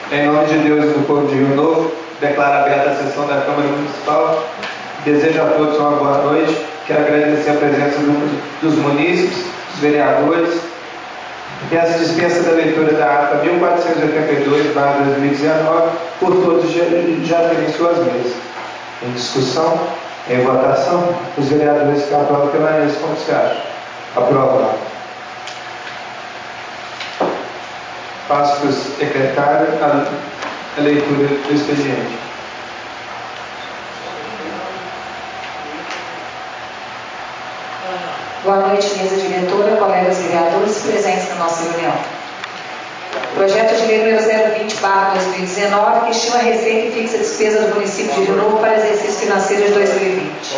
Em nome de Deus e do povo de Rio Novo, declaro aberta a sessão da Câmara Municipal. Desejo a todos uma boa noite. Quero agradecer a presença dos munícipes, dos vereadores. Peço dispensa da leitura da ata 1482/2019 por todos já terem suas mesas. Em discussão, em votação, os vereadores que aprovam permanecem como se acham. Aprovado. Passo para o secretário a leitura do expediente. Boa noite, mesa diretora, colegas vereadores presentes na nossa reunião. Projeto de lei número 020/2019, que estima a receita e fixa a despesa do município de Rio Novo para exercício financeiro de 2020.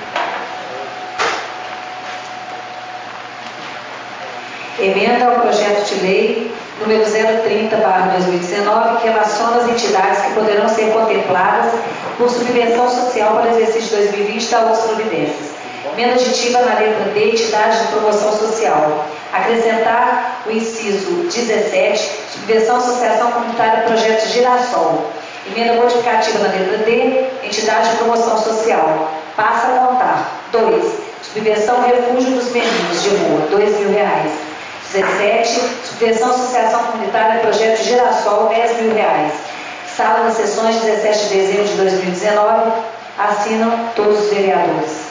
Emenda ao projeto de lei número 030/2019, que relaciona as entidades que poderão ser contempladas por subvenção social para o exercício de 2020 da outras providências. Emenda aditiva na letra D, entidades de promoção social. Acrescentar o inciso 17, subvenção associação comunitária projeto Girassol. Emenda modificativa na letra D, entidade de promoção social. Passa a contar. 2. Subvenção refúgio dos meninos de rua, R$2.000. 17. Subvenção associação comunitária projeto Girassol, R$10.000. Sala das sessões, 17 de dezembro de 2019. Assinam todos os vereadores.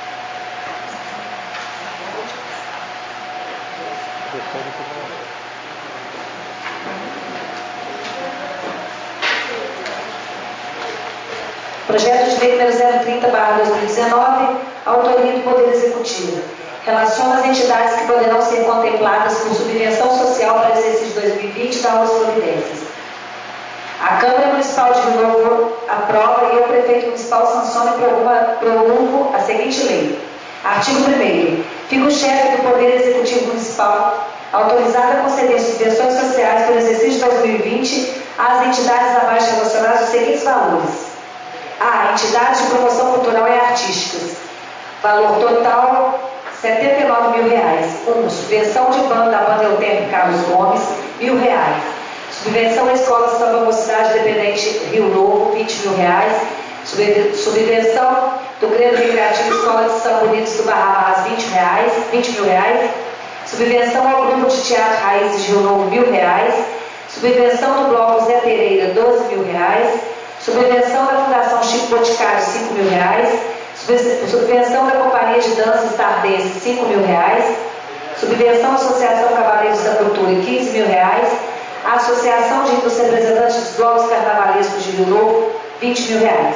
Projeto de lei número 030/2019, autoria do Poder Executivo. Relaciona as entidades que poderão ser contempladas por subvenção social para o exercício de 2020 da outras providências. A Câmara Municipal de Rio Novo aprova e o Prefeito Municipal sanciona e promulga a seguinte lei. Artigo 1º. Fica o chefe do Poder Executivo Municipal autorizado a conceder subvenções sociais pelo exercício de 2020 às entidades abaixo relacionadas aos seguintes valores. A. Entidades de promoção cultural e artísticas. Valor total, R$79.000. 1. Subvenção de banda da Banda Eutênio Carlos Gomes, R$1.000. Subvenção à Escola Samba Mocidade Dependente Rio Novo, R$20.000. Subvenção do Grêmio Recreativo Escola de Samba Unidos do Barrabás, R$20.000. Subvenção ao Grupo de Teatro Raízes de Rio Novo, R$1.000. Subvenção do Bloco Zé Pereira, R$12.000. Subvenção da Fundação Chico Boticário, R$5.000. Subvenção da Companhia de Dança Stardense, R$5.000. Subvenção à Associação Cavaleiros da Cultura, R$15.000. A Associação dos Representantes dos Blocos Carnavalescos de Rio Novo, R$20.000.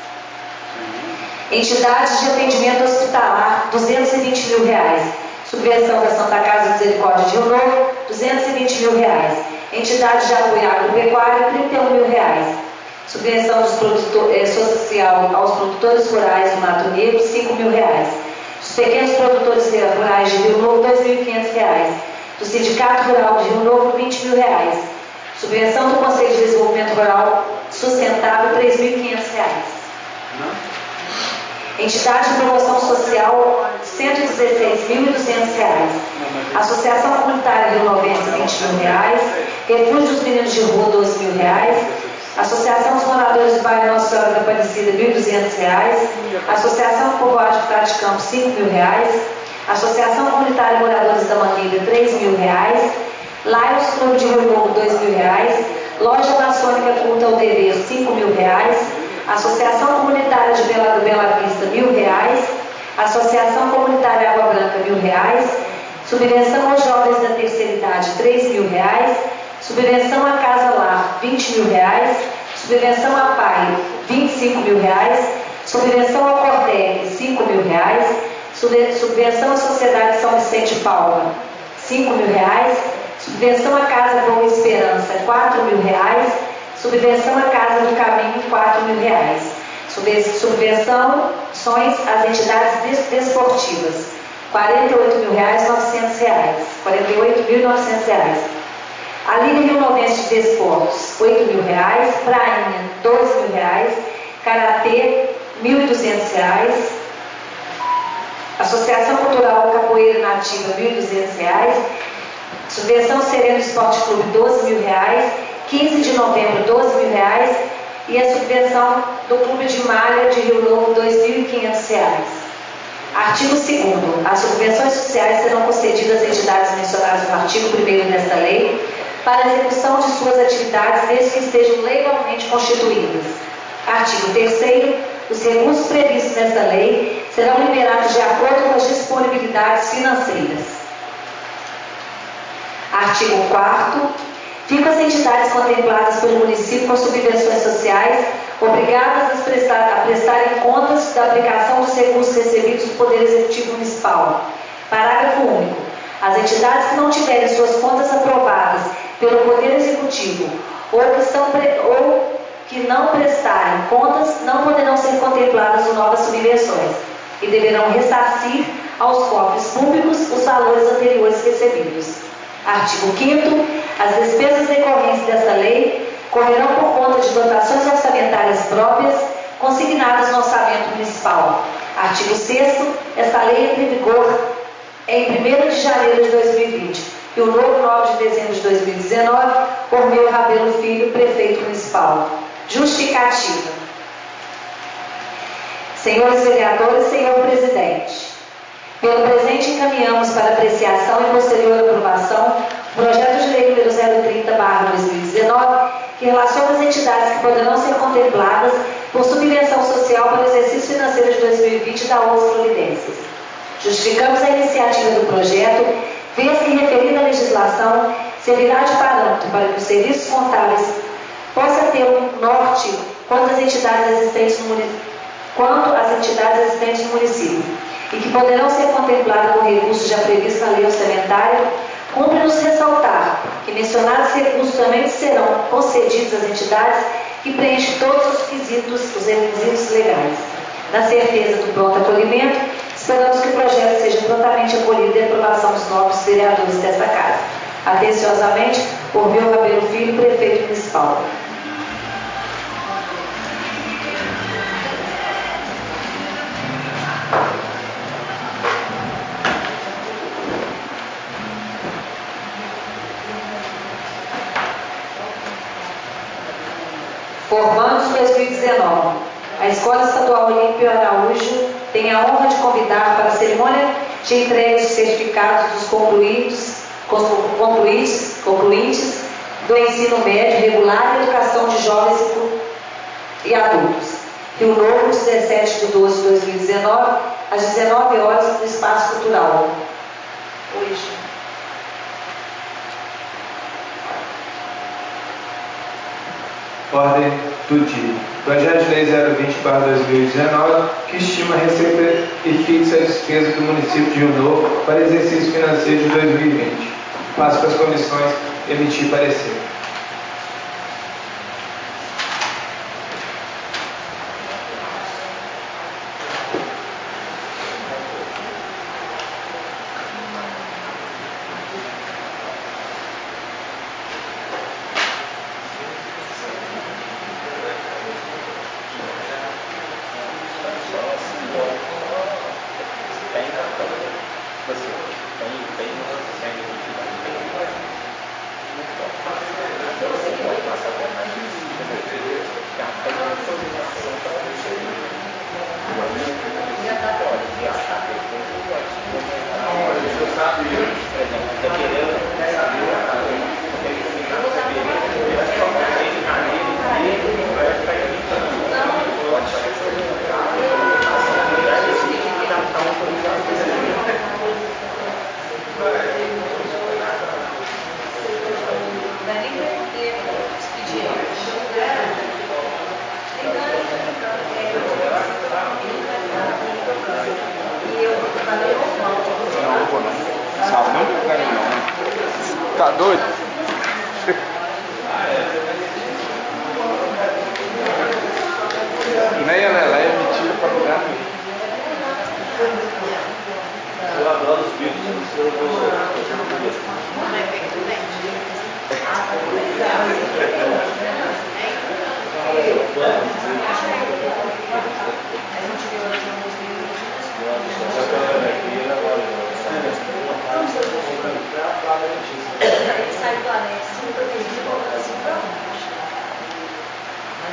Entidades de atendimento hospitalar, R$220.000. Subvenção da Santa Casa de Misericórdia de Rio Novo, R$220.000. Entidade de apoio agropecuário, R$31.000. Subvenção social aos produtores rurais do Mato Negro, R$5.000. Dos pequenos produtores rurais de Rio Novo, R$2.500. Do Sindicato Rural de Rio Novo, R$20.000. Subvenção do Conselho de Desenvolvimento Rural Sustentável, R$3.500. Entidade de promoção social, R$116.200. Associação Comunitária Rio Novense, R$20.000. Refúgio dos Meninos de Rua, R$12.000. Associação dos Moradores do Bairro Nossa Senhora da Aparecida, R$1.200. Associação do Povoado de Prata de Campos, R$5.000. Associação Comunitária Moradores da Mangueira, R$3.000. Lions Clube de Rio Novo, R$2.000. Loja Maçônica Culta ao Dever, R$5.000. Associação Comunitária de Bela Vista, R$1.000. Associação Comunitária Água Branca, R$1.000. Subvenção aos jovens da terceira idade, R$3.000. Subvenção à Casa Lar, R$20.000. Subvenção à PAI, R$25.000. Subvenção ao Cordeg, R$5.000. Subvenção à Sociedade São Vicente Palma, R$5.000. Subvenção à Casa Boa Esperança, R$4.000. Subvenção à Casa do Caminho, R$4.000. Subvenções às entidades desportivas, R$48.900. R$48.900. A Liga Rio Novense de Desportos, R$8.000. Prainha, R$12.000. Karatê, R$1.200. Associação Cultural Capoeira Nativa, R$1.200. Subvenção Sereno Esporte Clube, R$12.000. 15 de novembro, R$12.000, e a subvenção do Clube de Malha de Rio Novo, R$2.500. Artigo 2º. As subvenções sociais serão concedidas às entidades mencionadas no artigo 1º desta lei para a execução de suas atividades desde que estejam legalmente constituídas. Artigo 3º. Os recursos previstos nesta lei serão liberados de acordo com as disponibilidades financeiras. Artigo 4º. Ficam as entidades contempladas pelo município com subvenções sociais obrigadas a prestarem contas da aplicação dos recursos recebidos do Poder Executivo Municipal. Parágrafo único. As entidades que não tiverem suas contas aprovadas pelo Poder Executivo ou que não prestarem contas não poderão ser contempladas em novas subvenções e deverão ressarcir aos cofres públicos os valores anteriores recebidos. Artigo 5º. As despesas decorrentes desta lei correrão por conta de dotações orçamentárias próprias consignadas no orçamento municipal. Artigo 6º. Esta lei entra em vigor em 1º de janeiro de 2020 e o novo 9 de dezembro de 2019 por Meu Rabelo Filho, prefeito municipal. Justificativa. Senhores vereadores, senhor presidente, pelo presente encaminhamos para apreciação e posterior aprovação o projeto de lei número 030/2019, que relaciona as entidades que poderão ser contempladas por subvenção social para o exercício financeiro de 2020 da outras providências. Justificamos a iniciativa do projeto, vez que referida legislação servirá de parâmetro para que os serviços contábeis possam ter um norte quanto às entidades existentes no município e que poderão ser contempladas com recursos já previstos na lei orçamentária. Cumpre-nos ressaltar que mencionados recursos também serão concedidos às entidades que preenchem todos os requisitos legais. Na certeza do pronto acolhimento, esperamos que o projeto seja prontamente acolhido e aprovação dos novos vereadores desta Casa. Atenciosamente, por Meu Rabelo Filho, prefeito municipal. Formandos 2019. A Escola Estadual Olímpio Araújo tem a honra de convidar para a cerimônia de entrega de certificados dos concluintes do ensino médio regular e educação de jovens e adultos. Rio Novo, 17/12/2019, às 19 horas, no Espaço Cultural. Hoje. Ordem do dia. Projeto de Lei 020/2019, que estima a receita e fixa a despesa do município de Rio Novo para exercício financeiro de 2020. Passo para as comissões emitir parecer. Tá doido? Nem a Lelé é mentira pra lugar nenhum. Eu adoro os vídeos, eu vou... Ele sai do anexo, nunca vendi, volta assim, pronto.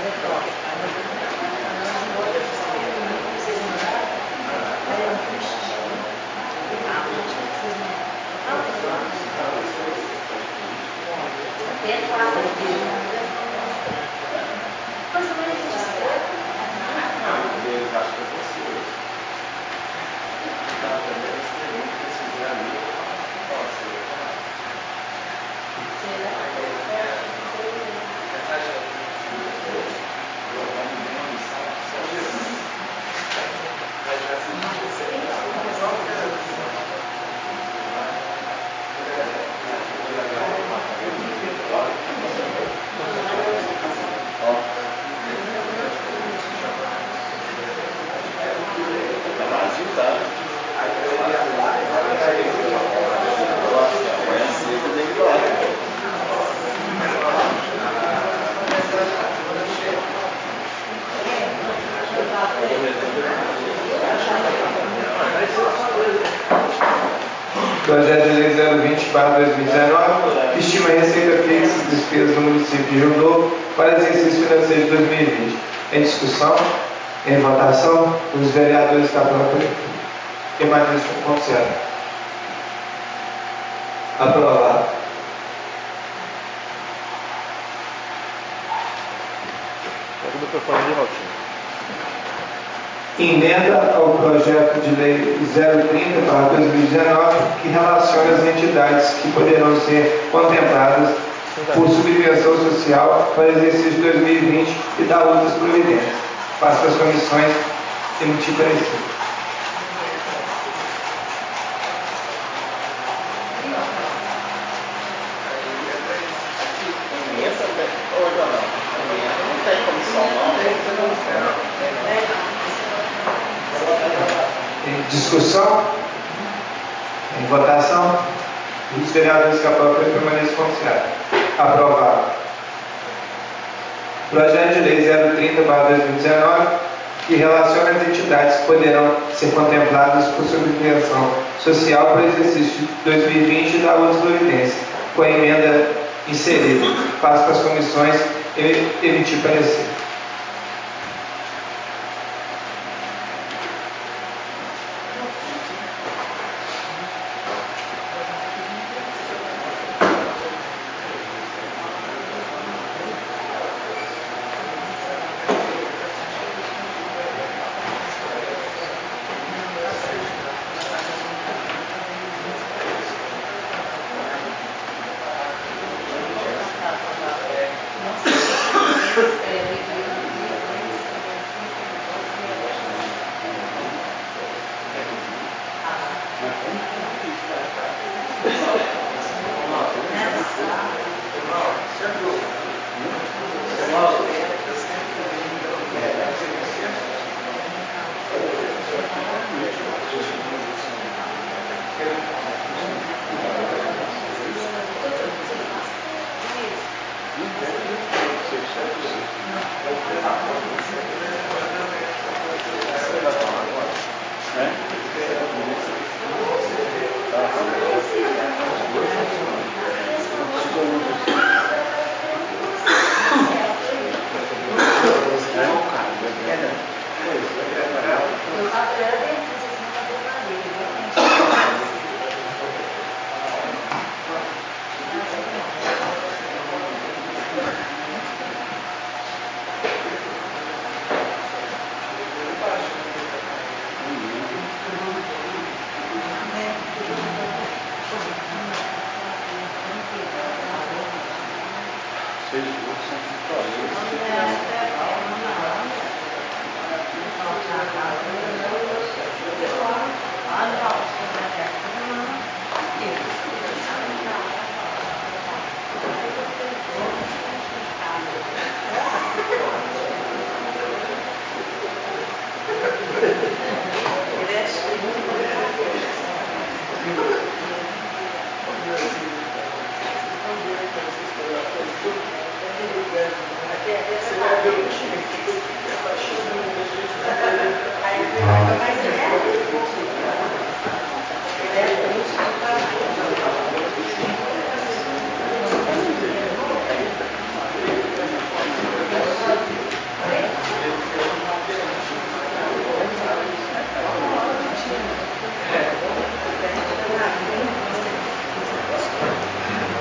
Projeto de Lei 020/2019 estima a receita fixa e despesas do município de Rio Novo para exercício financeiro de 2020. Em discussão, em votação, os vereadores Capão e Martins Conselho. Aprovado. Pega o microfone de Valtinho. Emenda ao projeto de lei 030/2019, que relaciona as entidades que poderão ser contempladas por subvenção social para exercício de 2020 e dá outras providências. Passo para as comissões emitir parecer. Em discussão, em votação, os vereadores Capão permaneçam como se aprovado. Projeto de lei 030/2019, que relaciona as entidades que poderão ser contempladas por subvenção social para o exercício de 2020 e da outra providência, com a emenda inserida. Passo para as comissões emitir parecer.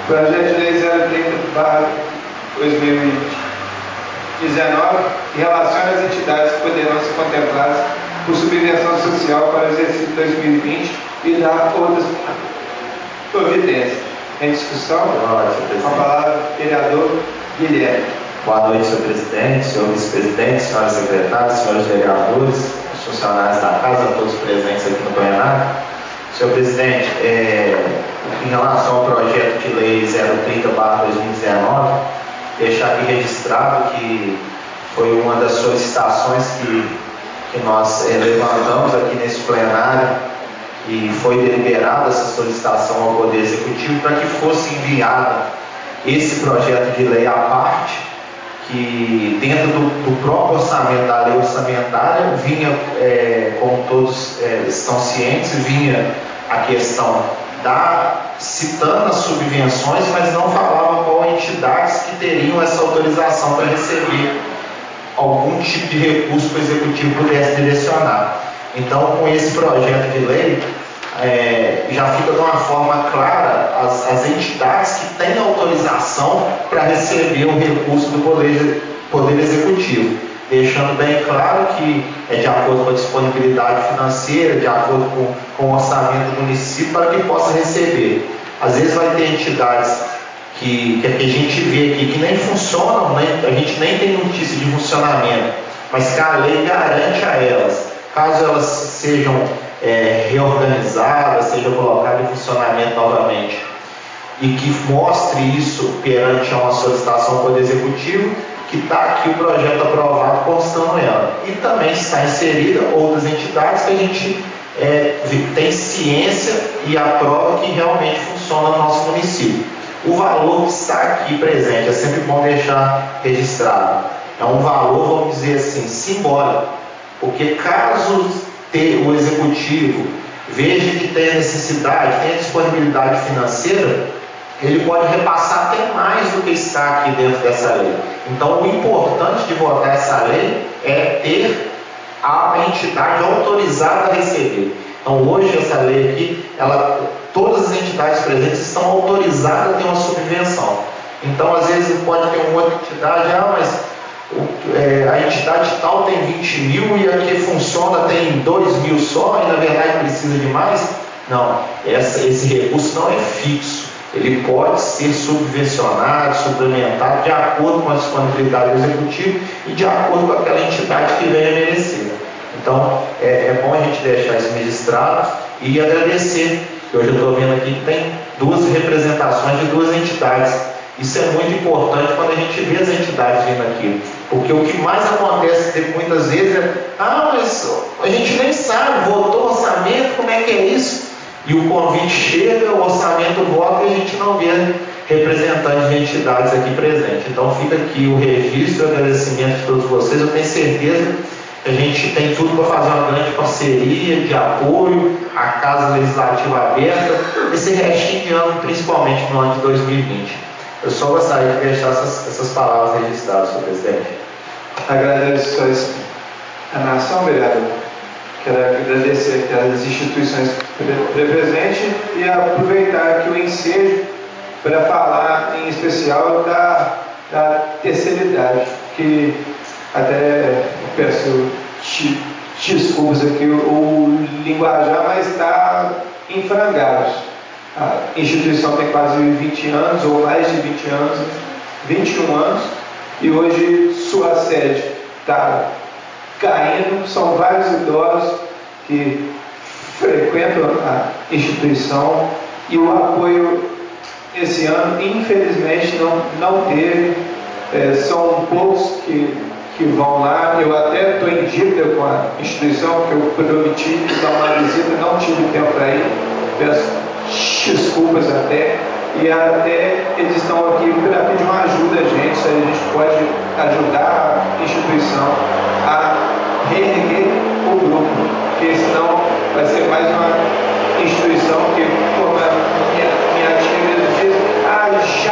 Projeto de Lei 030/2019, que relaciona as entidades que poderão ser contempladas por subvenção social para o exercício de 2020 e dá outras providências. Em discussão, com a palavra, vereador Guilherme. Boa noite, senhor presidente, senhor vice-presidente, senhoras secretárias, senhores vereadores, os funcionários da casa, todos presentes aqui no plenário. Senhor presidente, em relação ao projeto de lei 030/2019, deixar aqui registrado que foi uma das solicitações que nós levantamos aqui nesse plenário, e foi deliberada essa solicitação ao Poder Executivo para que fosse enviada esse projeto de lei à parte, que dentro do próprio orçamento da lei orçamentária vinha, como todos estão cientes, vinha a questão citando as subvenções, mas não falava qual entidades que teriam essa autorização para receber algum tipo de recurso que o Executivo pudesse direcionar. Então, com esse projeto de lei, já fica de uma forma clara as entidades que têm autorização para receber o recurso do Poder Executivo, deixando bem claro que é de acordo com a disponibilidade financeira, de acordo com o orçamento do município, para que possa receber. Às vezes vai ter entidades que a gente vê aqui que nem funcionam, a gente nem tem notícia de funcionamento, mas que a lei garante a elas, caso elas sejam reorganizadas, sejam colocadas em funcionamento novamente, e que mostre isso perante uma solicitação do Poder Executivo, que está aqui o projeto aprovado constando ela. E também está inserida outras entidades que a gente tem ciência e aprova que realmente funciona no nosso município. O valor que está aqui presente, é sempre bom deixar registrado, é um valor, vamos dizer assim, simbólico, porque caso o Executivo veja que tem a necessidade, tem a disponibilidade financeira, ele pode repassar até mais do que está aqui dentro dessa lei. Então, o importante de votar essa lei é ter a entidade autorizada a receber. Então, hoje, essa lei aqui, todas as entidades presentes estão autorizadas a ter uma subvenção. Então, às vezes, pode ter uma outra entidade, mas a entidade tal tem 20 mil e a que funciona tem 2 mil só, e na verdade precisa de mais. Não, esse recurso não é fixo. Ele pode ser subvencionado, suplementado de acordo com a disponibilidade do Executivo e de acordo com aquela entidade que venha merecer. Então, é bom a gente deixar isso registrado e agradecer, que hoje eu estou vendo aqui que tem 2 representações de 2 entidades. Isso é muito importante quando a gente vê as entidades vindo aqui, porque o que mais acontece muitas vezes mas a gente nem sabe, votou o orçamento, como é que é isso? E o convite chega, o orçamento vota e a gente não vê representantes de entidades aqui presentes. Então fica aqui o registro, o agradecimento de todos vocês. Eu tenho certeza que a gente tem tudo para fazer uma grande parceria de apoio, a Casa Legislativa aberta, esse restinho de ano, principalmente no ano de 2020. Eu só gostaria de deixar essas palavras registradas, senhor presidente. Agradeço a nação, vereador. Quero agradecer aquelas instituições presentes e aproveitar aqui o ensejo para falar em especial da terceira idade, que até peço desculpas aqui o linguajar, mas está em frangalhos. A instituição tem quase 20 anos, ou mais de 20 anos, 21 anos, e hoje sua sede está caindo. São vários idosos que frequentam a instituição e o apoio esse ano, infelizmente, não teve. São poucos que vão lá. Eu até estou em dívida com a instituição, que eu prometi dar uma visita, não tive tempo para ir. Peço desculpas até, e até eles estão aqui para pedir uma ajuda a gente, se a gente pode ajudar a instituição a reerguer o grupo, porque senão vai ser mais uma instituição que, como a minha tia mesmo diz,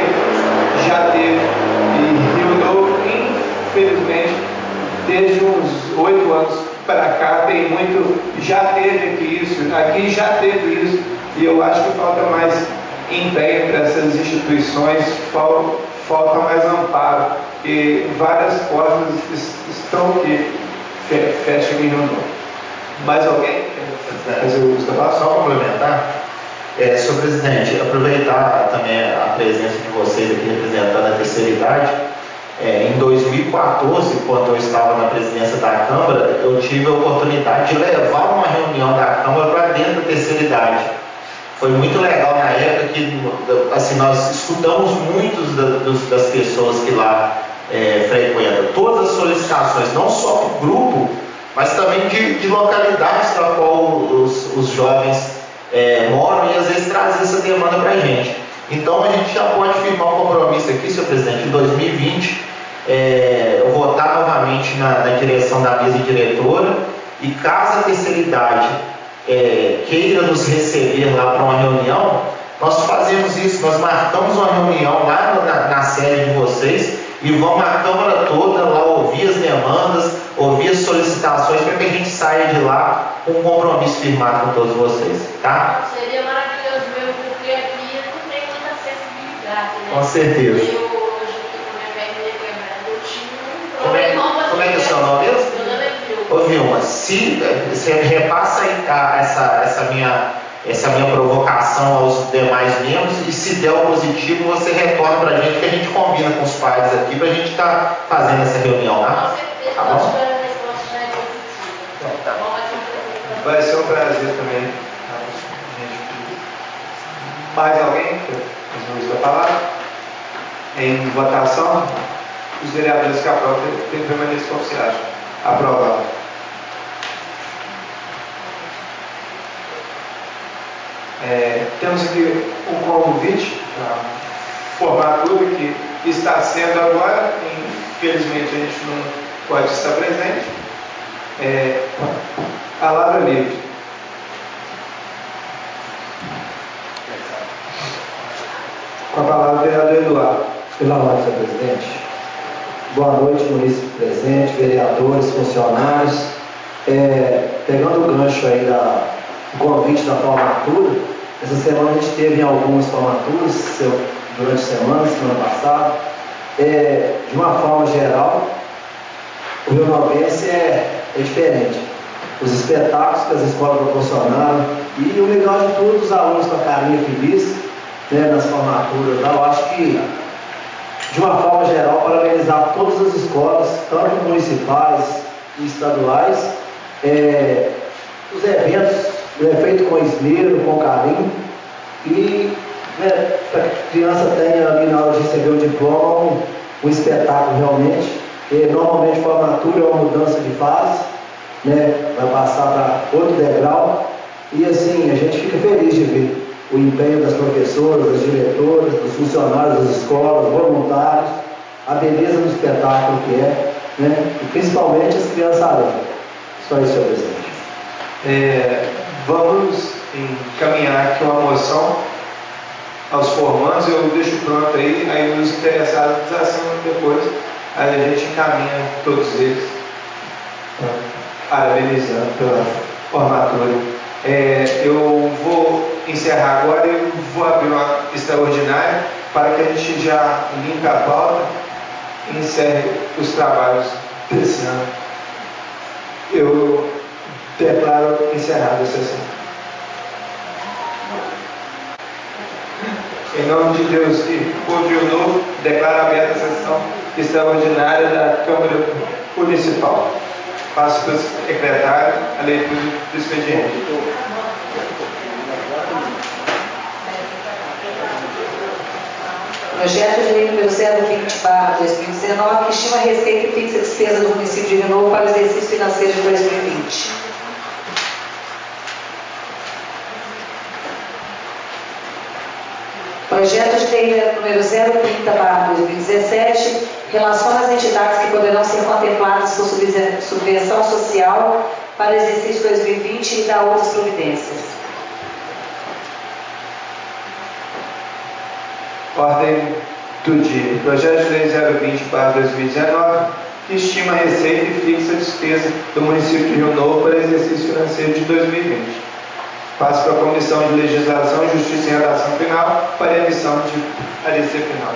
já teve, e Rio Novo, infelizmente, desde uns 8 anos para cá, tem muito, já teve aqui isso, aqui já teve isso, e eu acho que falta mais empenho para essas instituições, falta mais amparo e várias portas estão que fecham em Rio Novo. Mais alguém? Só complementar, senhor presidente, aproveitar também a presença de vocês aqui representando a terceira idade. Em 2014, quando eu estava na presidência da Câmara, eu tive a oportunidade de levar uma reunião da Câmara para dentro da terceira idade. Foi muito legal na época que assim, nós escutamos muitos das pessoas que lá frequentam, todas as solicitações, não só para o grupo, mas também de localidades na qual os jovens moram e às vezes trazem essa demanda para a gente. Então a gente já pode firmar um compromisso aqui, senhor presidente, em 2020, eu vou estar novamente na direção da mesa diretora e caso a terceira idade queira nos receber lá para uma reunião, nós fazemos isso, nós marcamos uma reunião lá na sede de vocês e vamos a Câmara toda lá ouvir as demandas, ouvir as solicitações para que a gente saia de lá com um compromisso firmado com todos vocês, tá? Seria maravilhoso mesmo, porque aqui não tem muita acessibilidade, né? Com certeza. Eu hoje aqui com a minha perna quebrada, eu tinha um Como é que é o seu nome mesmo? Meu nome é Vilma. Ô Vilma, se você repassa aí essa minha provocação aos demais membros e se der o positivo, você retorna para a gente que a gente combina com os pais aqui para a gente estar fazendo essa reunião, tá? Com certeza, Tá nós bom? tivemos a resposta já é positiva. Tá. Bom, vai ser um prazer. Vai ser um prazer também. Mais alguém? Os usos da palavra? Em votação, os vereadores que aprovam têm que permanecer como se acha. Aprovado. Temos aqui um convite para formatura que está sendo agora, infelizmente a gente não pode estar presente. Palavra livre. Com a palavra o vereador Eduardo. Pela ordem, senhor presidente. Boa noite, munícipe presente, vereadores, funcionários. Pegando o gancho aí do convite da formatura, essa semana a gente teve algumas formaturas, durante a semana passada. De uma forma geral, o Rio Novense é diferente. Os espetáculos que as escolas proporcionaram e o melhor de tudo, os alunos com a carinha feliz, né, nas formaturas. Eu acho que, de uma forma geral, parabenizar todas as escolas, tanto municipais e estaduais, os eventos feitos com esmero, com carinho, e para que a criança tenha ali na hora de receber o diploma um espetáculo realmente. Normalmente formatura é uma mudança de fase, né, vai passar para outro degrau, e assim a gente fica feliz de ver o empenho das professoras, das diretoras, dos funcionários das escolas, voluntários, a beleza do espetáculo que né? E principalmente as crianças alegres. Só isso, senhor presidente. Vamos encaminhar aqui uma moção aos formandos, eu deixo pronto aí os interessados assinam depois, aí a gente encaminha todos eles, parabenizando pela formatura. Eu vou encerrar agora e vou abrir uma extraordinária para que a gente já limpe a pauta e encerre os trabalhos desse ano. Eu declaro encerrada a sessão. Em nome de Deus e por Rio Novo, declaro aberta a sessão extraordinária da Câmara Municipal. Passo para o secretário a leitura do expediente. Projeto de lei número 020/2019, que estima a receita e fixa a despesa do município de Rio Novo para o exercício financeiro de 2020. Projeto de lei número 030/2017, relaciona as entidades que poderão ser contempladas por subvenção social para o exercício 2020 e dá outras providências. Ordem do dia. Projeto de lei 020/2019, que estima a receita e fixa a despesa do município de Rio Novo para o exercício financeiro de 2020. Passo para a Comissão de Legislação, Justiça e Redação Final para emissão de parecer final.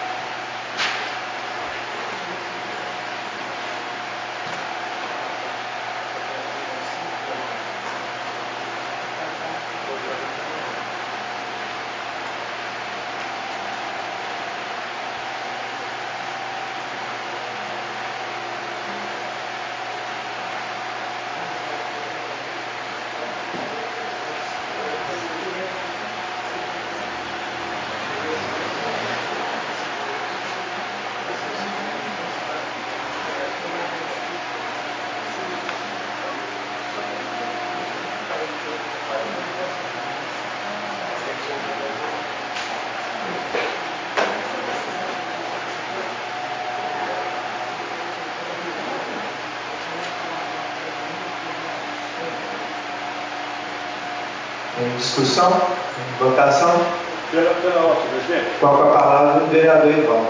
Em discussão? Em votação? Pela ordem, presidente. Qual a palavra do vereador Ivaldo?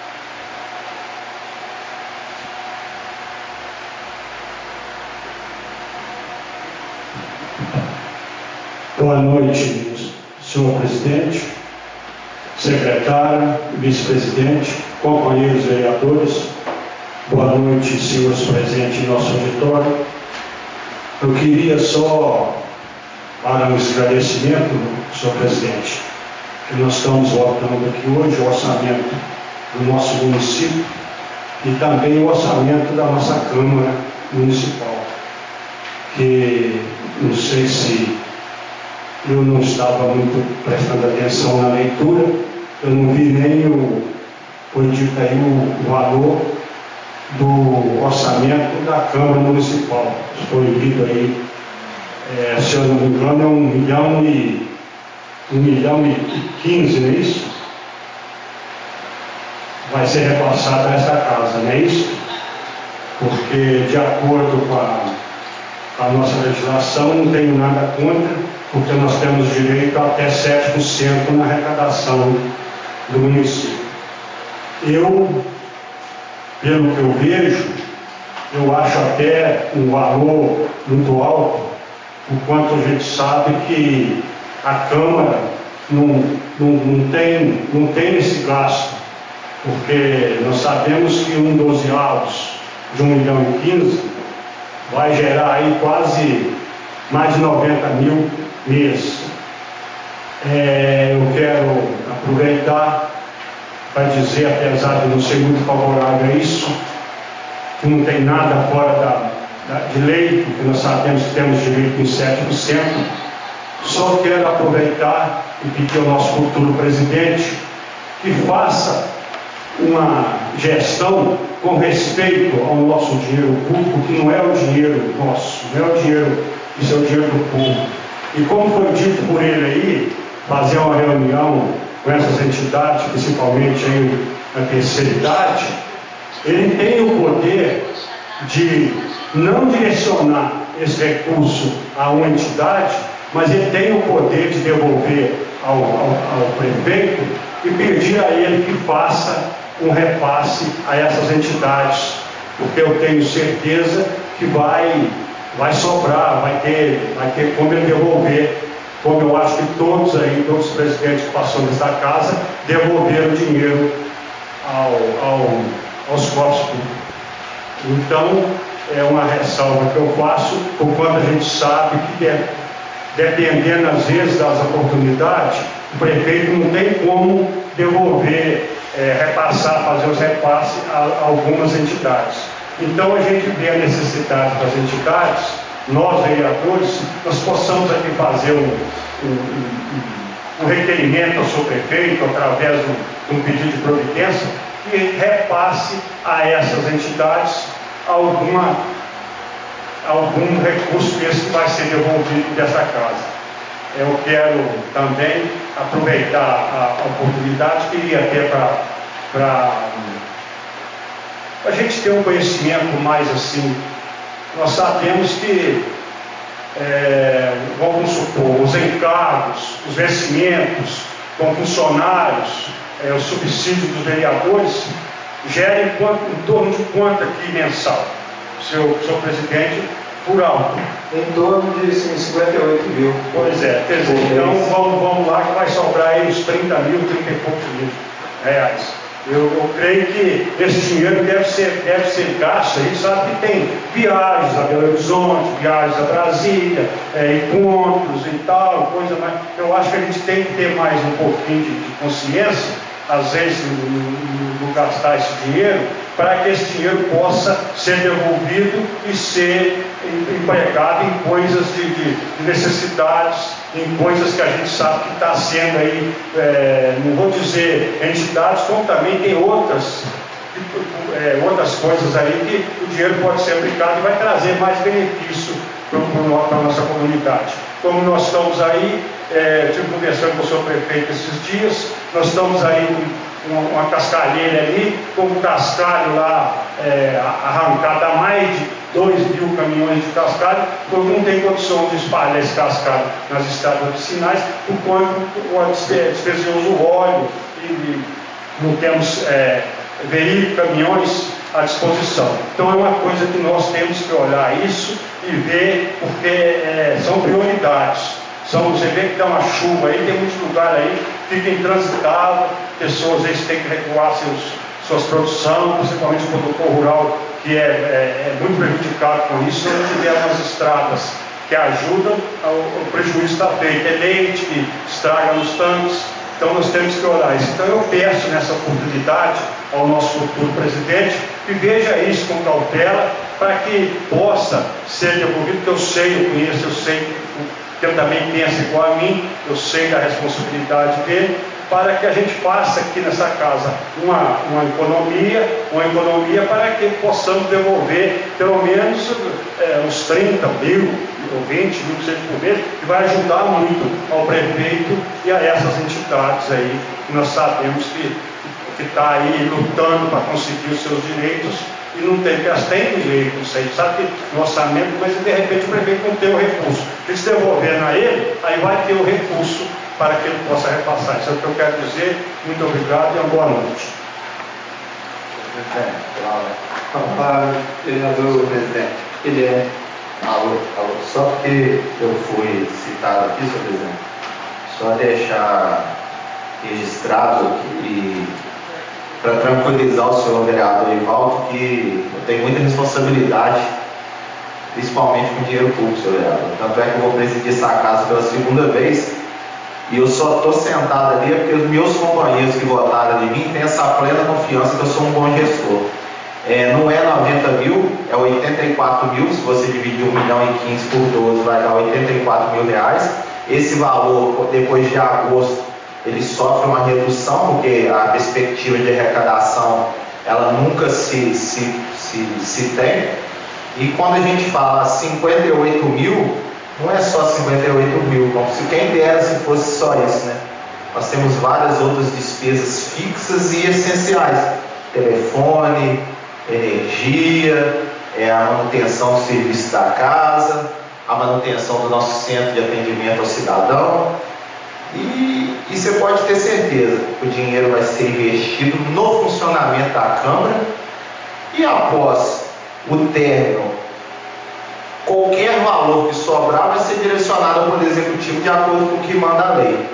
Boa noite, senhor presidente, secretário, vice-presidente, companheiros vereadores. Boa noite, senhores presentes em nosso auditório. Eu queria só, para um esclarecimento, senhor presidente, que nós estamos votando aqui hoje o orçamento do nosso município e também o orçamento da nossa Câmara Municipal, que não sei se eu não estava muito prestando atenção na leitura, eu não vi nem foi dito aí o valor do orçamento da Câmara Municipal. Foi lido aí, se eu não me engano, é 1 milhão e 15, não é isso? Vai ser repassado a esta casa, não é isso? Porque, de acordo com a nossa legislação, não tenho nada contra, porque nós temos direito a até 7% na arrecadação do município. Eu, pelo que eu vejo, eu acho até um valor muito alto, por quanto a gente sabe que a Câmara não tem esse gasto, porque nós sabemos que 1/12 de 1 milhão e 15 vai gerar aí quase mais de 90 mil mês. Eu quero aproveitar para dizer, apesar de não ser muito favorável a isso, que não tem nada fora de lei, porque nós sabemos que temos direito em 7%, só quero aproveitar e pedir ao nosso futuro presidente que faça uma gestão com respeito ao nosso dinheiro público, que não é o dinheiro nosso, não é o dinheiro, isso é o dinheiro do público. E como foi dito por ele aí, fazer uma reunião com essas entidades, principalmente aí na terceira idade, ele tem o poder de não direcionar esse recurso a uma entidade, mas ele tem o poder de devolver ao prefeito e pedir a ele que faça um repasse a essas entidades, porque eu tenho certeza que vai sobrar, vai ter como ele devolver, como eu acho que todos os presidentes que passaram nessa casa devolveram dinheiro aos cofres públicos. Então, é uma ressalva que eu faço, por quanto a gente sabe que, dependendo às vezes das oportunidades, o prefeito não tem como devolver, repassar, fazer os repasses a algumas entidades. Então a gente vê a necessidade das entidades, nós vereadores, nós possamos aqui fazer um requerimento ao seu prefeito, através de um pedido de providência, que repasse a essas entidades algum recurso desse que vai ser devolvido dessa casa. Eu quero também aproveitar a oportunidade, queria até para a gente ter um conhecimento mais assim. Nós sabemos que, vamos supor, os encargos, os vencimentos com funcionários, o subsídio dos vereadores, gerem em torno de quanto aqui mensal? O senhor presidente por alto. Em torno de 58 mil. Pois é, quer dizer, então vamos lá que vai sobrar aí uns 30 mil, 30 e poucos mil reais. Eu creio que esse dinheiro deve ser gasto. A gente sabe que tem viagens a Belo Horizonte, viagens a Brasília, encontros e tal, coisa, mas eu acho que a gente tem que ter mais um pouquinho de consciência, às vezes, no gastar esse dinheiro, para que esse dinheiro possa ser devolvido e ser empregado em coisas de necessidades, em coisas que a gente sabe que está sendo aí, não vou dizer entidades, como também tem outras coisas aí que o dinheiro pode ser aplicado e vai trazer mais benefício para a nossa comunidade. Como nós estamos aí, estive conversando com o senhor prefeito esses dias, nós estamos aí com uma cascalheira ali, com um cascalho lá arrancado a mais de 2.000 caminhões de cascalho, porque não tem condição de espalhar esse cascalho nas estradas vicinais, por quanto despejamos o óleo e não temos veículos, caminhões à disposição. Então é uma coisa que nós temos que olhar isso e ver, porque são prioridades. Você vê que dá uma chuva aí, tem muitos lugares aí que fica intransitável, pessoas às vezes têm que recuar suas produções, principalmente o produtor rural, que é muito prejudicado com isso. Se não tiver umas estradas que ajudam, o prejuízo está feito. É leite que estraga nos tanques, então nós temos que olhar isso. Então eu peço nessa oportunidade ao nosso futuro presidente que veja isso com cautela, para que possa ser devolvido, porque eu conheço, eu sei que ele também pensa igual a mim, eu sei da responsabilidade dele, para que a gente faça aqui nessa casa uma economia para que possamos devolver pelo menos uns 30 mil ou 20 mil que seja por mês, que vai ajudar muito ao prefeito e a essas entidades aí, que nós sabemos que está aí lutando para conseguir os seus direitos e não tem, porque elas têm direito, não sei, sabe que no orçamento, mas de repente o prefeito não tem o recurso. Eles devolvendo a ele, aí vai ter o recurso para que ele possa repassar. Isso é o que eu quero dizer. Muito obrigado e uma boa noite. Vereador presidente. Alô. Só porque eu fui citado aqui, senhor presidente, só deixar registrado aqui, para tranquilizar o senhor vereador Ivaldo, que eu tenho muita responsabilidade, principalmente com dinheiro público, senhor vereador. Tanto é que eu vou presidir essa casa pela segunda vez, e eu só estou sentado ali porque os meus companheiros que votaram em mim têm essa plena confiança que eu sou um bom gestor. Não é 90 mil, é 84 mil. Se você dividir 1,15 milhão por 12, vai dar 84 mil reais. Esse valor, depois de agosto, ele sofre uma redução, porque a perspectiva de arrecadação ela nunca se tem. E quando a gente fala 58 mil, não é só 58 mil, como se quem dera se fosse só isso, né? Nós temos várias outras despesas fixas e essenciais: telefone, energia, a manutenção do serviço da casa, a manutenção do nosso centro de atendimento ao cidadão. E você pode ter certeza que o dinheiro vai ser investido no funcionamento da Câmara, e após o término, qualquer valor que sobrar vai ser direcionado ao Poder Executivo de acordo com o que manda a lei.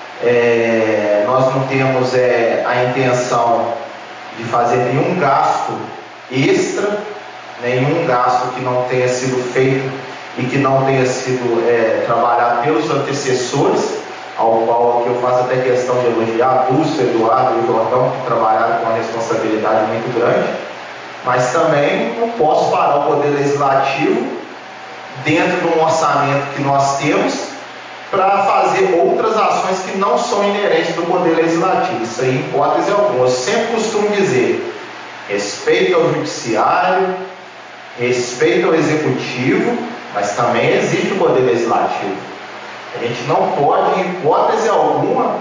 Nós não temos a intenção de fazer nenhum gasto extra, nenhum gasto que não tenha sido feito e que não tenha sido trabalhado pelos antecessores, ao qual aqui eu faço até questão de elogiar Dulce, Eduardo e Jordão, que trabalharam com uma responsabilidade muito grande, mas também não posso parar o Poder Legislativo dentro de um orçamento que nós temos para fazer outras ações que não são inerentes do Poder Legislativo. Isso aí, em hipótese alguma. Eu sempre costumo dizer: respeito ao Judiciário, respeito ao Executivo, mas também existe o Poder Legislativo. A gente não pode, em hipótese alguma,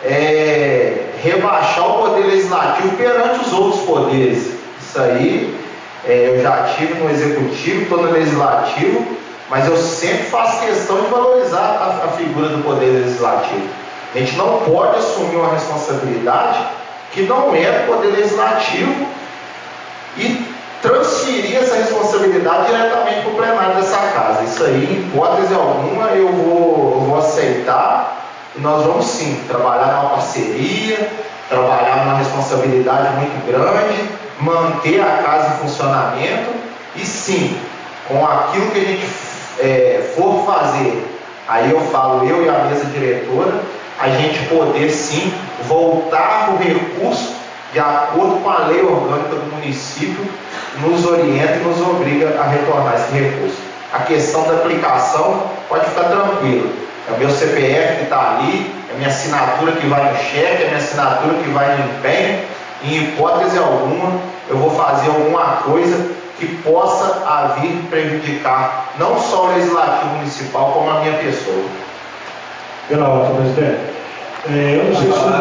rebaixar o Poder Legislativo perante os outros poderes. Isso aí, eu já tive no Executivo, estou no Legislativo, mas eu sempre faço questão de valorizar a figura do Poder Legislativo. A gente não pode assumir uma responsabilidade que não é do Poder Legislativo e transferir essa responsabilidade diretamente para o plenário dessa isso aí, em hipótese alguma, eu vou aceitar, e nós vamos sim trabalhar numa parceria, trabalhar numa responsabilidade muito grande, manter a casa em funcionamento e sim, com aquilo que a gente for fazer, aí eu falo, eu e a mesa diretora, a gente poder sim voltar o recurso de acordo com a lei orgânica do município, nos orienta e nos obriga a retornar esse recurso. A questão da aplicação pode ficar tranquilo, é o meu CPF que está ali, é a minha assinatura que vai no cheque, é a minha assinatura que vai no empenho. Em hipótese alguma eu vou fazer alguma coisa que possa vir prejudicar não só o Legislativo Municipal, como a minha pessoa. Pela ordem, presidente. Eu não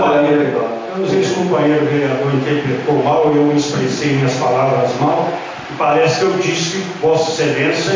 sei se o companheiro vereador interpretou mal, eu expressei minhas palavras mal, e parece que eu disse que Vossa Excelência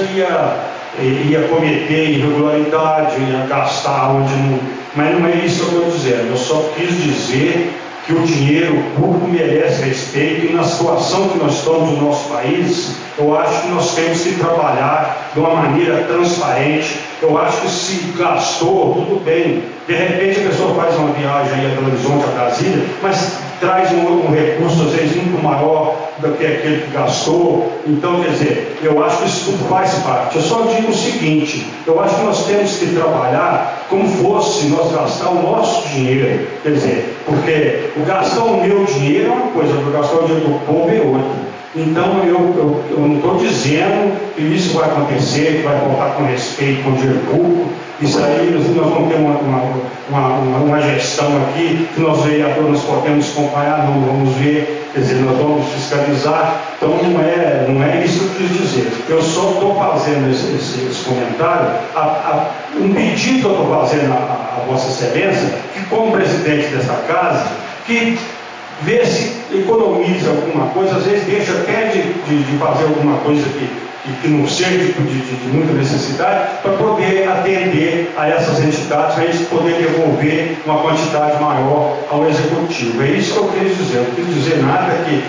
ia cometer irregularidade, ia gastar onde não. Mas não é isso que eu estou dizendo. Eu só quis dizer que o dinheiro público merece respeito e na situação que nós estamos no nosso país, eu acho que nós temos que trabalhar de uma maneira transparente. Eu acho que se gastou, tudo bem. De repente a pessoa faz uma viagem aí a Belo Horizonte, a Brasília, mas traz um recurso às vezes muito maior do que aquele que gastou. Então, quer dizer, eu acho que isso tudo faz parte. Eu só digo o seguinte, eu acho que nós temos que trabalhar como fosse nós gastar o nosso dinheiro. Quer dizer, porque o gastar o meu dinheiro é uma coisa, o gastar o dinheiro do povo é outra. Então, eu não estou dizendo que isso vai acontecer, que vai voltar com respeito com o dinheiro público. Isso aí, nós vamos ter uma gestão aqui, que nós vereadores podemos acompanhar, não vamos ver, quer dizer, nós vamos fiscalizar. Então, não é isso que eu quis dizer. Eu só estou fazendo esse comentário, um pedido que eu estou fazendo a Vossa Excelência, que como presidente dessa casa, que vê se economiza alguma coisa, às vezes deixa até de fazer alguma coisa que não seja de muita necessidade, para poder atender a essas entidades, para a gente poder devolver uma quantidade maior ao Executivo. É isso que eu quis dizer. Eu não quis dizer nada que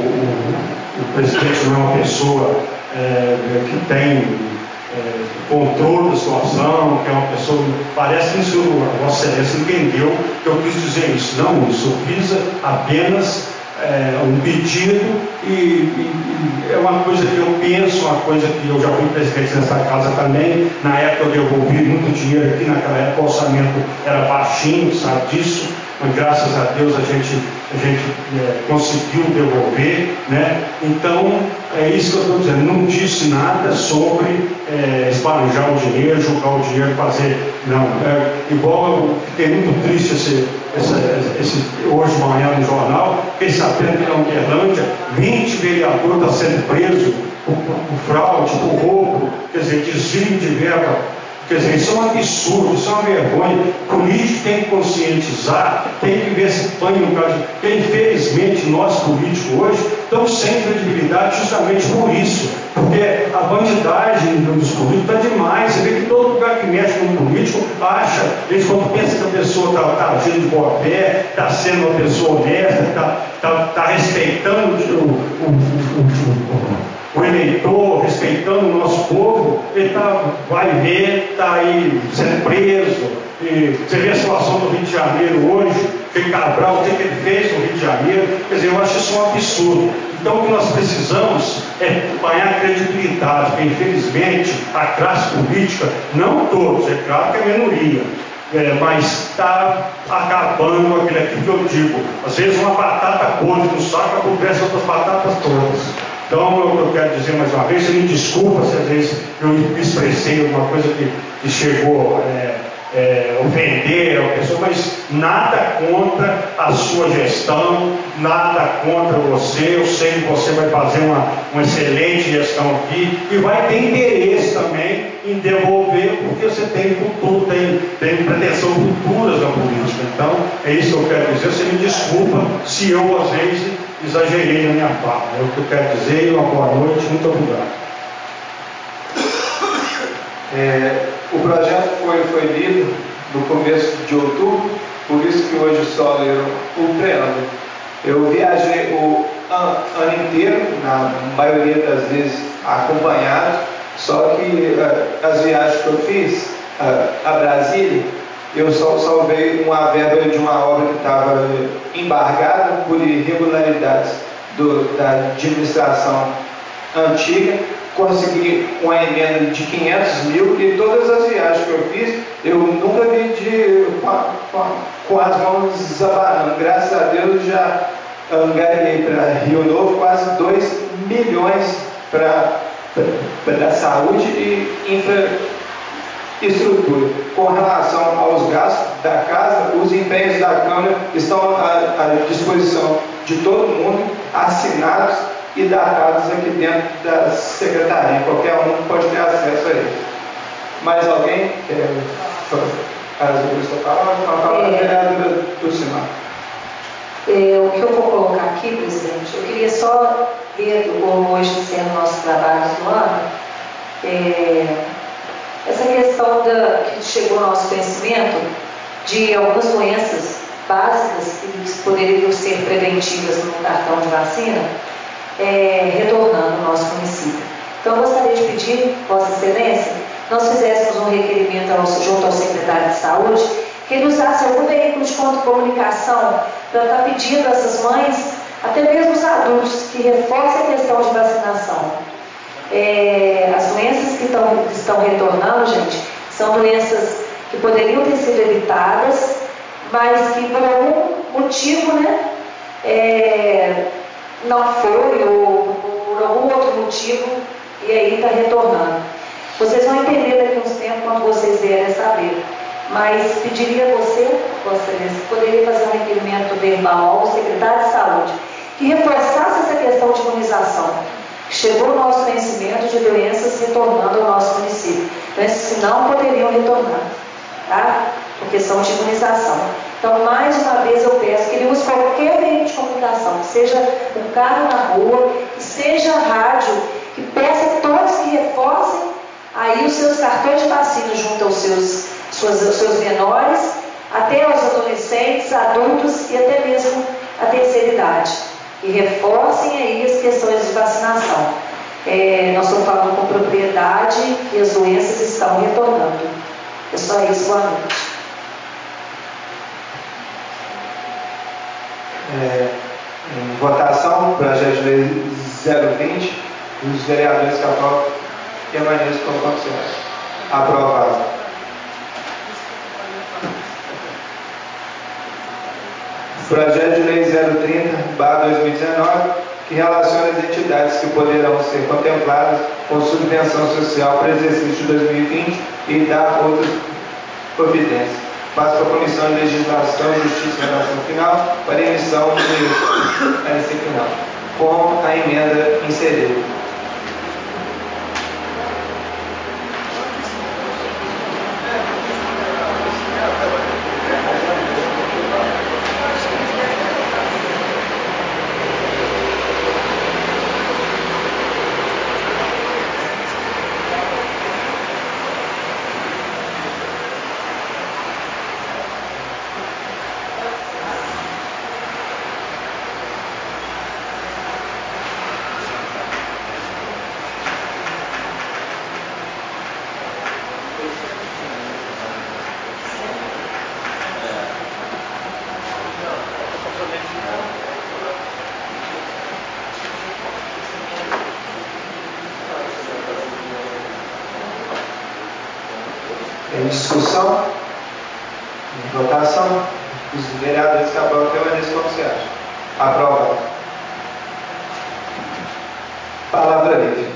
o presidente não é uma pessoa que tem controle da situação, que é uma pessoa. Parece que isso, a Vossa Excelência entendeu que eu quis dizer isso. Não, isso eu fiz apenas um pedido e é uma coisa que eu penso, uma coisa que eu já fui presidente dessa casa também. Na época eu devolvi muito dinheiro aqui, naquela época o orçamento era baixinho, sabe disso, mas graças a Deus a gente conseguiu devolver, né? Então é isso que eu estou dizendo. Não disse nada sobre esbanjar o dinheiro, jogar o dinheiro, fazer. Não, igual eu fiquei muito triste hoje de manhã no jornal, fiquei sabendo que na Uberlândia 20 vereadores estão sendo presos por fraude, por roubo, quer dizer, desvio de verba. Quer dizer, isso é um absurdo, isso é uma vergonha. O político tem que conscientizar, tem que ver se põe no caso. Porque, infelizmente, nós políticos hoje estamos sem credibilidade justamente por isso. Porque a bandidagem dos políticos está demais. Você vê que todo lugar que mexe com um político acha, eles quando pensam que a pessoa está agindo de boa fé, está sendo uma pessoa honesta, está respeitando o eleitor, respeitando o nosso povo, ele vai ver, está aí sendo preso. E você vê a situação do Rio de Janeiro hoje, aquele Cabral, o que ele fez no Rio de Janeiro, quer dizer, eu acho isso um absurdo. Então o que nós precisamos é ganhar credibilidade, porque infelizmente a classe política, não todos, é claro que é a minoria, mas está acabando com aquilo que eu digo. Às vezes uma batata podre no saco acontece outras batatas todas. Então, eu quero dizer mais uma vez, você me desculpa se às vezes eu expressei alguma coisa que chegou a ofender a pessoa, mas nada contra a sua gestão, nada contra você. Eu sei que você vai fazer uma excelente gestão aqui e vai ter interesse também em devolver, porque você tem futuro, tem pretensão futuras na política. Então, é isso que eu quero dizer. Você me desculpa se eu, às vezes, exagerei na minha fala. É o que eu quero dizer. Uma boa noite. Muito obrigado. O projeto foi lido no começo de outubro, por isso que hoje só leram o preâmbulo. Eu viajei o ano inteiro, na maioria das vezes acompanhado, Só que as viagens que eu fiz a Brasília, eu só salvei uma verba de uma obra que estava embargada por irregularidades da administração antiga, consegui uma emenda de 500 mil e todas as viagens que eu fiz, eu nunca vi com as mãos abanando. Graças a Deus já angariei para Rio Novo quase 2 milhões para a saúde e infraestrutura. Com relação aos gastos da casa, os empenhos da Câmara estão à disposição de todo mundo, assinados e datados aqui dentro da Secretaria. Qualquer um pode ter acesso a ele. Mais alguém quer fazer a sua palavra? Uma palavra da vereadora Dulcimar. O que eu vou colocar aqui, presidente, eu queria só ver, como hoje sendo nosso trabalho do ano, essa questão que chegou ao nosso conhecimento de algumas doenças básicas que poderiam ser preventivas no cartão de vacina, retornando ao nosso município. Então, eu gostaria de pedir, Vossa Excelência, nós fizéssemos um requerimento junto ao secretário de Saúde, que ele usasse algum veículo de comunicação para estar pedindo a essas mães, até mesmo os adultos, que reforcem a questão de vacinação. As doenças que estão retornando, gente, são doenças que poderiam ter sido evitadas, mas que por algum motivo, não foi, ou por algum outro motivo, e aí está retornando. Vocês vão entender daqui a uns tempos quando vocês vierem saber. Mas pediria a você, Vossa Excelência, poderia fazer um requerimento verbal ao secretário de Saúde, que reforçasse essa questão de imunização. Chegou o nosso conhecimento de doenças retornando ao nosso município. Doenças que não poderiam retornar, tá? Por questão de imunização. Então, mais uma vez eu peço que ele use qualquer meio de comunicação, que seja um carro na rua, que seja rádio, que peça a todos que reforcem aí os seus cartões de vacina junto aos seus menores, até aos adolescentes, adultos e até mesmo a terceira idade. E reforcem aí as questões de vacinação. Nós estamos falando com propriedade e as doenças estão retornando. É só isso, boa noite. Em votação, projeto de lei 020, os vereadores que aprovam permaneçam como condições. Aprovado. Projeto de lei 030/2019, que relaciona as entidades que poderão ser contempladas com subvenção social para o exercício de 2020 e dá outras providências. Passo para a Comissão de Legislação, Justiça e Redação Final para emissão de parecer final, com a emenda inserida. Em discussão, em votação, os vereadores que aprovam permaneçam como se acha. Aprovado. Palavra livre.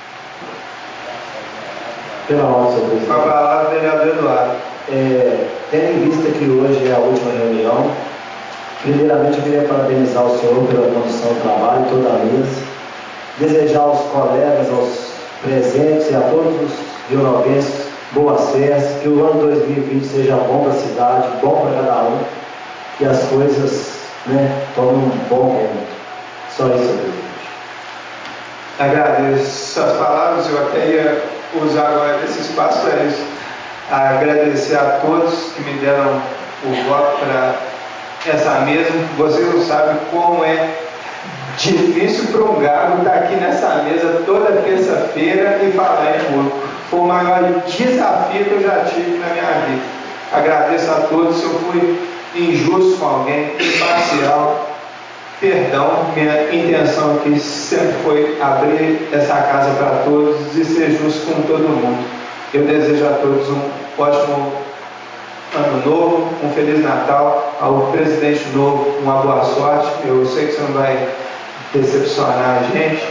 Pela ordem, senhor presidente. Com a palavra, vereador Eduardo. Tendo em vista que hoje é a última reunião, primeiramente eu queria parabenizar o senhor pela condução do trabalho, toda a mesa, desejar aos colegas, aos presentes e a todos os rionovenses boas festas, que o ano 2020 seja bom para a cidade, bom para cada um, que as coisas tomem um bom rumo. Só isso, senhor presidente. Agradeço suas palavras, eu até ia usar agora esse espaço para isso. Agradecer a todos que me deram o voto para essa mesa. Vocês não sabem como é difícil para um galo estar aqui nessa mesa toda terça-feira e falar em público. Foi o maior desafio que eu já tive na minha vida. Agradeço a todos. Se eu fui injusto com alguém, imparcial, perdão. Minha intenção aqui sempre foi abrir essa casa para todos e ser justo com todo mundo. Eu desejo a todos um ótimo ano novo, um Feliz Natal. Ao presidente novo, uma boa sorte. Eu sei que você não vai decepcionar a gente.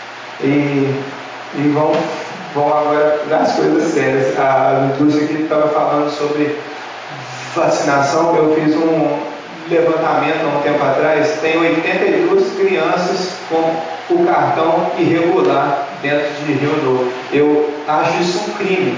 E vamos agora das coisas sérias. A Dulce aqui estava falando sobre vacinação. Eu fiz um levantamento há um tempo atrás. Tem 82 crianças com o cartão irregular dentro de Rio Novo. Eu acho isso um crime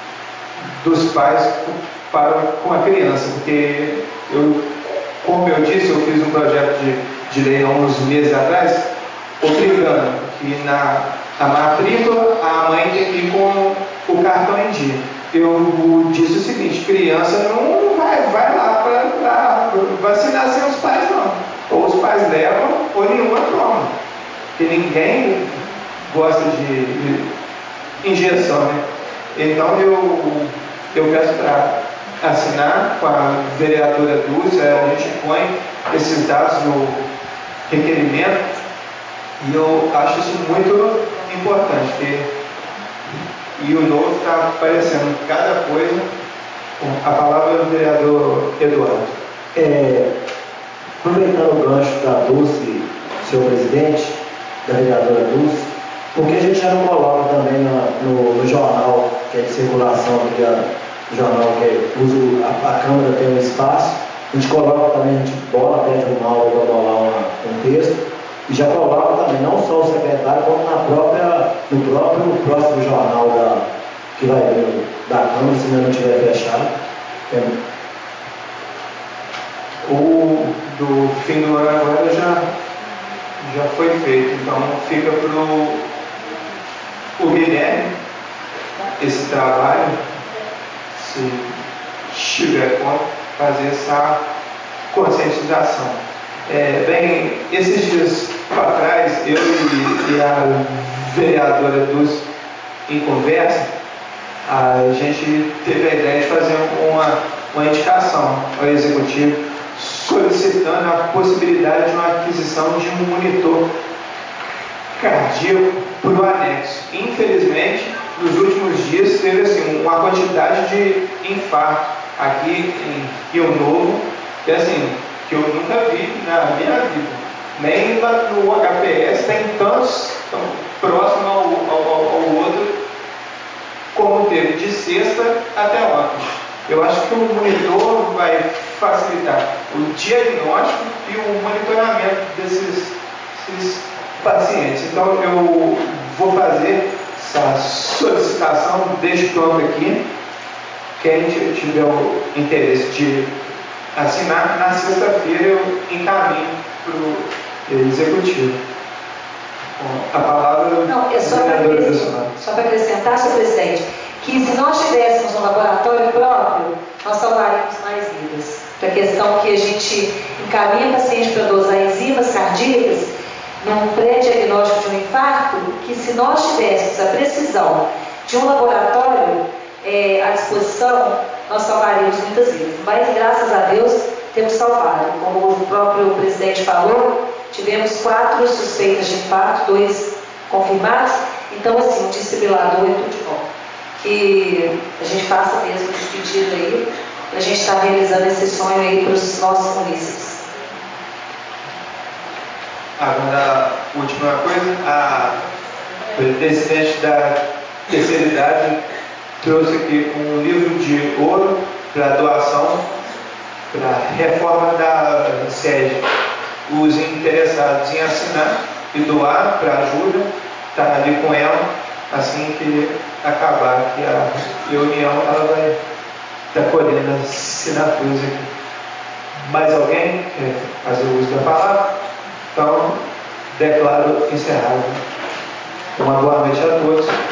dos pais para com a criança, porque como eu disse, eu fiz um projeto de lei há uns meses atrás, obrigando que na matrícula a mãe tem que ir com o cartão em dia. Eu disse o seguinte: criança não vai lá para vacinar sem os pais, não. Ou os pais levam, ou nenhuma toma. Porque ninguém gosta de injeção, né? Então eu peço para assinar com a vereadora Dulce. A gente põe esses dados no requerimento e eu acho isso muito importante, porque e o novo está aparecendo cada coisa. A palavra do vereador Eduardo. Aproveitando o gancho da Dulce, senhor presidente, da vereadora Dulce, porque a gente já não coloca também no jornal que é de circulação aqui, o jornal que a Câmara tem um espaço, a gente coloca também, a gente bola, pede uma aula para bolar um texto, e já coloca também, não só o secretário, como no próprio próximo jornal que vai vir da Câmara, se ainda não estiver fechado. O do fim do ano agora já foi feito, então fica para o Guilherme esse trabalho, se tiver como, fazer essa conscientização. Bem, esses dias para trás, eu e a vereadora Dulce, em conversa, a gente teve a ideia de fazer uma indicação ao executivo solicitando a possibilidade de uma aquisição de um monitor cardíaco para o anexo. Infelizmente, nos últimos dias teve assim, uma quantidade de infarto aqui em Rio Novo, que eu nunca vi na minha vida. Nem lá no HPS tem tantos tão próximo ao outro como teve de sexta até ontem. Eu acho que o monitor vai facilitar o diagnóstico e o monitoramento desses pacientes. Então eu vou fazer essa solicitação, deixo pronto aqui. Quem tiver o interesse de assinar, na sexta-feira eu encaminho para o executivo. A palavra não, é só para acrescentar, senhor presidente, que se nós tivéssemos um laboratório próprio, nós salvaríamos mais vidas. Para a questão que a gente encaminha paciente para dosar enzimas cardíacas num pré-diagnóstico de um infarto, que se nós tivéssemos a precisão de um laboratório à disposição, nós salvaríamos muitas vidas. Mas, graças a Deus, temos salvado. Como o próprio presidente falou, tivemos 4 suspeitas de infarto, 2 confirmados. Então, assim, um desfibrilador e tudo de bom. Que a gente faça mesmo esse pedido aí, para a gente estar realizando esse sonho aí para os nossos munícipes. Agora, última coisa, o presidente da terceira idade trouxe aqui um livro de ouro para doação, para reforma da sede. Os interessados em assinar e doar para ajuda, está ali com ela, assim que acabar aqui a reunião, ela vai estar colhendo as assinaturas aqui. Mais alguém quer fazer uso da palavra? Então, declaro encerrado. Uma boa noite a todos.